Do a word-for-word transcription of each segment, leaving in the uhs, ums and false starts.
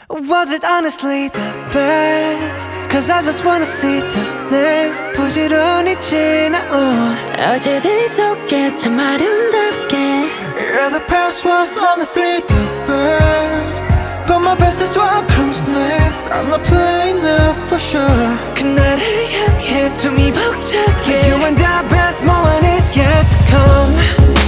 Was it honestly the best? Cause I just wanna see the next. 부지런히 지나온 어제들 속에 참 아름답게. Yeah, the past was honestly the best, but my best is what comes next. I'm not playing now for sure. 그날을 향해 숨이 벅차게. You and the best moment is yet to come.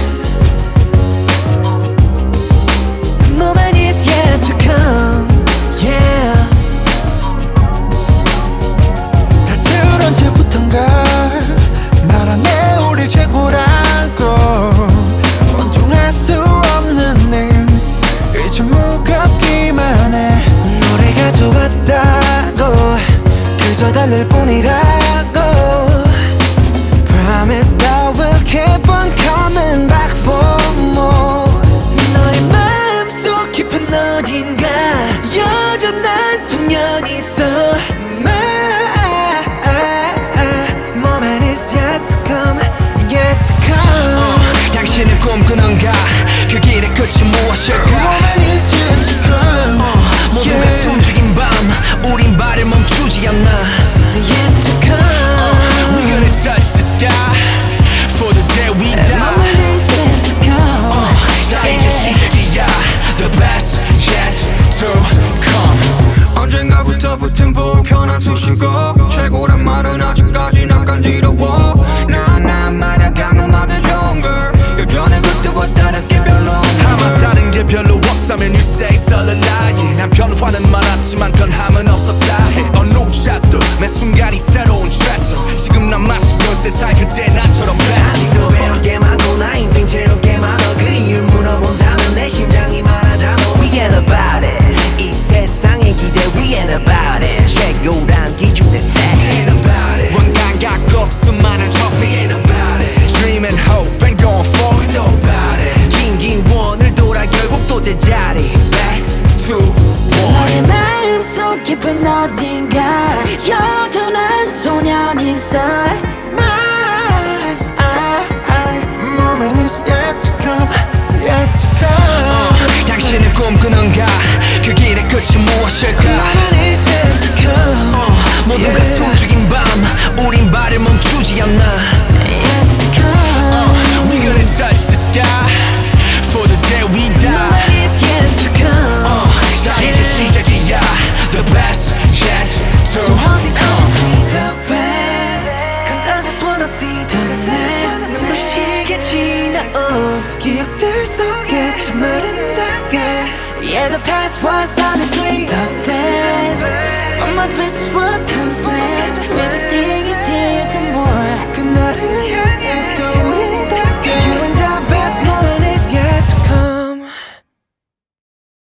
Moment is yet to come. Yeah. 다들 언제부턴가 말하네 우리 최고라고. 원통할 수 없는 names 이제 무겁기만 해. 노래가 좋았다고 그저 달랠 뿐이라고. Promise that we'll keep on coming back for more. 너의 마음속 깊은 어딘가 여전한 소년이 있어. My moment is yet to come, yet to come. 어, 당신은 꿈꾸는가 그 길의 끝이 무엇일까. Moment is yet to come. 어, 모두가 yeah. 숨죽인 밤 우린 발을 멈추지 않나. Yet to come. 어, We're gonna touch the sky for the day we die. Moment is yet to come. 어, 자 이제 시작이야. The best yet to come. 언젠가부터 붙은 불편한 수식어. 최고란 말은 아직까지 난 간지러워. 나나 말야 강음하게 좋은 걸. 예전에 그때와 다르게 별로 아마 다른 게 별로 없다면 you say it's all a lie. 난 변화는 많았지만 변함은 없었다 해. 어느 샷도 매 순간이 새로운 트레서. 지금 난 마치 열세 살 그때 나처럼 best. 아직도 배울 게 많고 나 인생 채울 게 많아. 그 이유를 물어본다면 내 심장이 말하잖아. We ain't about it. 이 세상의 기대 We ain't about it. 최고란 기준의 stat. We ain't about it. 원간 갖고 수많은 trophy. We ain't about it. Dream and hope and going for it. So about it. 긴긴 원을 돌아 결국 또 제자리. Back to 너의 one. 마음속 깊은 어딘가 여전한 소년이 있어. Moment is yet to come, yet to come. 어, 당신은 꿈꾸는가 그 길의 끝이 무엇일까. Moment is yet to come. 어, 모두가 yeah. 숨죽인 밤 우린 발을 멈추지 않나. Yet to come. 어, We're gonna touch the sky for the day we die. Moment is yet to come. 어, 자 이제 시작이야. The best yet to So was it come. honestly the best? Cause I just wanna see the next. 눈부시게 지나온 기억들 속에 참 아름답게. Yeah, the past was honestly the best, But my best is what comes next. We'll be seeing it till the morning.